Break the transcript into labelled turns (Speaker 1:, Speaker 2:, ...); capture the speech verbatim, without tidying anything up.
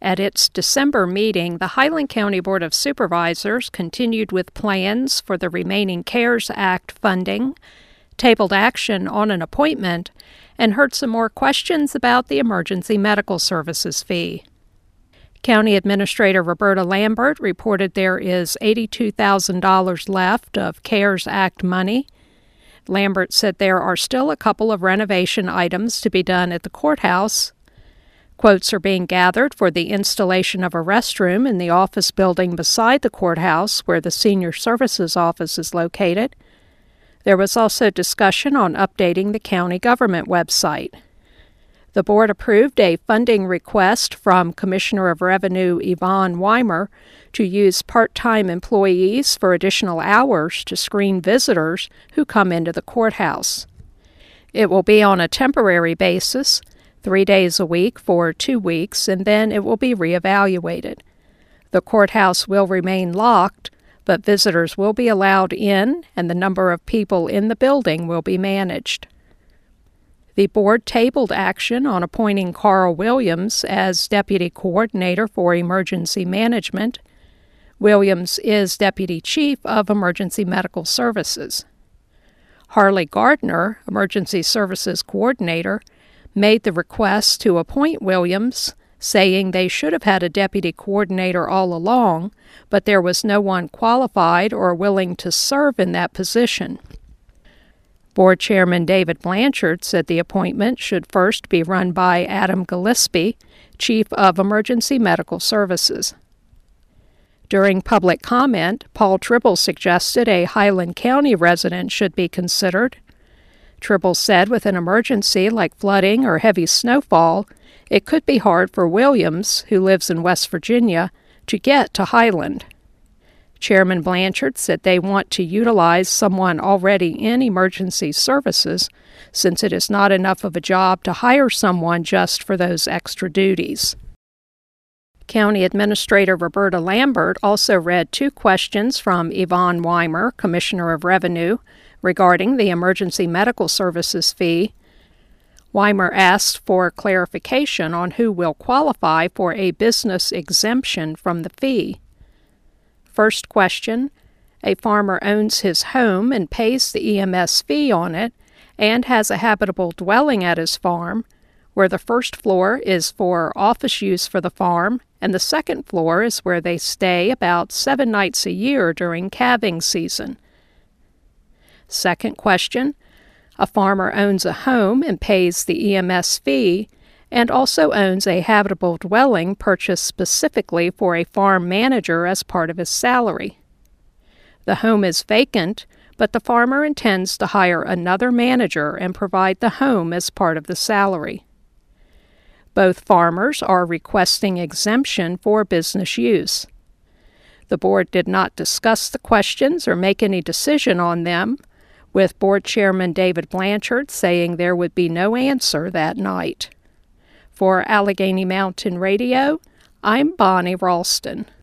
Speaker 1: At its December meeting, the Highland County Board of Supervisors continued with plans for the remaining CARES Act funding, tabled action on an appointment, and heard some more questions about the emergency medical services fee. County Administrator Roberta Lambert reported there is eighty-two thousand dollars left of CARES Act money. Lambert said there are still a couple of renovation items to be done at the courthouse. Quotes are being gathered for the installation of a restroom in the office building beside the courthouse where the Senior Services Office is located. There was also discussion on updating the county government website. The board approved a funding request from Commissioner of Revenue Yvonne Weimer to use part-time employees for additional hours to screen visitors who come into the courthouse. It will be on a temporary basis, three days a week for two weeks, and then it will be reevaluated. The courthouse will remain locked, but visitors will be allowed in, and the number of people in the building will be managed. The board tabled action on appointing Carl Williams as Deputy Coordinator for Emergency Management. Williams is Deputy Chief of Emergency Medical Services. Harley Gardner, Emergency Services Coordinator, made the request to appoint Williams, saying they should have had a deputy coordinator all along, but there was no one qualified or willing to serve in that position. Board Chairman David Blanchard said the appointment should first be run by Adam Gillespie, Chief of Emergency Medical Services. During public comment, Paul Tribble suggested a Highland County resident should be considered. Tribble said with an emergency like flooding or heavy snowfall, it could be hard for Williams, who lives in West Virginia, to get to Highland. Chairman Blanchard said they want to utilize someone already in emergency services, since it is not enough of a job to hire someone just for those extra duties. County Administrator Roberta Lambert also read two questions from Yvonne Weimer, Commissioner of Revenue, regarding the emergency medical services fee. Weimer asked for clarification on who will qualify for a business exemption from the fee. First question: a farmer owns his home and pays the E M S fee on it and has a habitable dwelling at his farm, where the first floor is for office use for the farm and the second floor is where they stay about seven nights a year during calving season. Second question: a farmer owns a home and pays the E M S fee and also owns a habitable dwelling purchased specifically for a farm manager as part of his salary. The home is vacant, but the farmer intends to hire another manager and provide the home as part of the salary. Both farmers are requesting exemption for business use. The board did not discuss the questions or make any decision on them, with Board Chairman David Blanchard saying there would be no answer that night. For Allegheny Mountain Radio, I'm Bonnie Ralston.